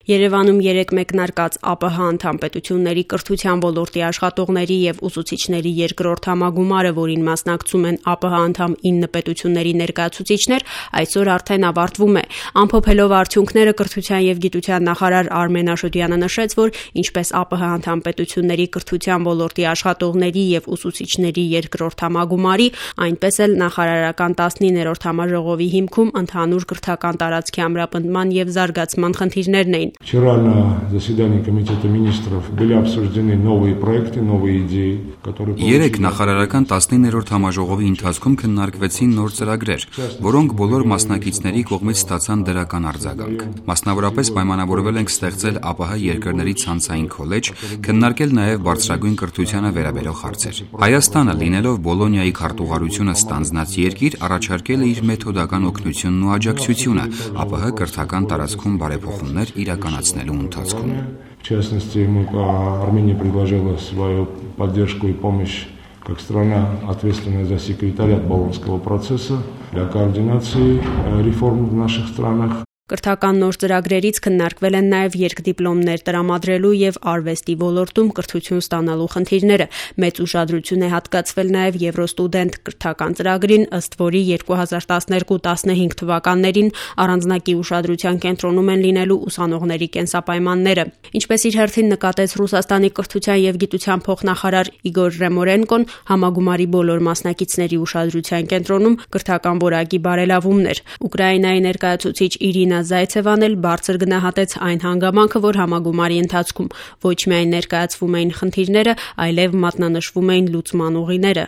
Երևանում երեկ մեկնարկած ԱՊՀ անդամ պետությունների կրթության ոլորտի աշխատողների եւ ուսուցիչների երկրորդ համագումարը, որին մասնակցում են ԱՊՀ անդամ 9 պետությունների ներկայացուցիչներ, այսօր արդեն ավարտվում է։ Ամփոփելով արդյունքները, կրթության եւ գիտության նախարար Արմեն Աշոտյանը նշեց, որ ինչպես ԱՊՀ անդամ պետությունների կրթության ոլորտի աշխատողների եւ ուսուցիչների երկրորդ համագումարի, այնպես էլ նախարարական 19-րդ համաժողովի հիմքում ընդհանուր կրթական տարածքի ամրապնդման եւ զարգացման խնդիրներն էին։ Вчера на заседании Комитета министров были обсуждены новые проекты, новые идеи, которые... Երեկ նախարարական 19-րդ համաժողովի ընթացքում քննարկվեցին նոր ծրագրեր, որոնք բոլոր մասնակիցների կողմից ստացան դրական արձագանք։ Մասնավորապես պայմանավորվել ենք ստեղծել ԱՊՀ երկրների ցանցային քոլեջ, քննարկել նաև բարձրագույն կրթությանը վերաբերող հարցեր։ Հայաստանը, լինելով Բոլոնիայի քարտուղարությունը ստանձնած երկիր, առաջարկել է իր մեթոդական օգնությունն ու աջակցությունը ԱՊՀ կրթական տարածքում բարեփոխումներ իրականացնելու ընթացքում։ В частности, Армения предложила свою поддержку и помощь как страна, ответственная за секретариат Болонского процесса, для координации реформ в наших странах. Կրթական նոր ծրագրերից քննարկվել են նաև երկդիպլոմներ տրամադրելու եւ արվեստի ոլորտում կրթություն ստանալու խնդիրները։ Մեծ ուշադրություն է հատկացվել նաև Եվրոստուդենտ կրթական ծրագրին, ըստ որի 2012-15 թվականներին առանձնակի ուշադրության կենտրոնում են լինելու ուսանողների կենսապայմանները։ Ինչպես իր հերթին նկատեց Ռուսաստանի կրթության եւ գիտության փոխնախարար Իգոր Ռեմորենկոն, համագումարի բոլոր մասնակիցների ուշադրության կենտրոնում կրթական որակի բարելավումն էր։ Ուկրաինայի ներկայացուցիչ Իրինա Զայցևան էլ բարձր գնահատեց այն հանգամանքը, որ համագումարի ընթացքում ոչ միայն ներկայացվում էին խնդիրները, այլև մատնանշվում էին լուծման ուղիները։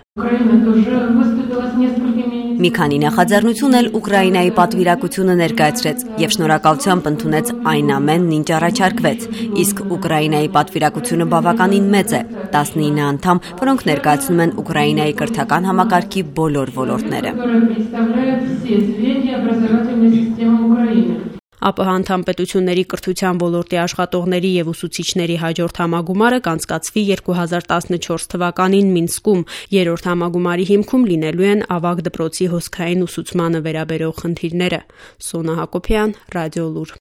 Մի քանի նախաձեռնություն էլ Ուկրաինայի պատվիրակությունը ներկայացրեց եւ շնորհակալությամբ ընդունեց այն ամենն, ինչ առաջարկվեց։ Իսկ Ուկրաինայի պատվիրակությունը բավականին մեծ է՝ 19 անդամ, որոնք ներկայացնում են Ուկրաինայի կրթական համակարգի բոլոր ոլորտները։ ԱՊՀ անդամ պետությունների կրթության ոլորտի աշխատողների եւ ուսուցիչների հաջորդ համագումարը կանցկացվի 2014 թվականին Մինսկում։ Երրորդ համագումարի հիմքում լինելու են ավագ դպրոցի հոսքային ուսուցմանը վերաբերող խնդիրները։ Սոնա Հակոբյան, Ռադիոլուր։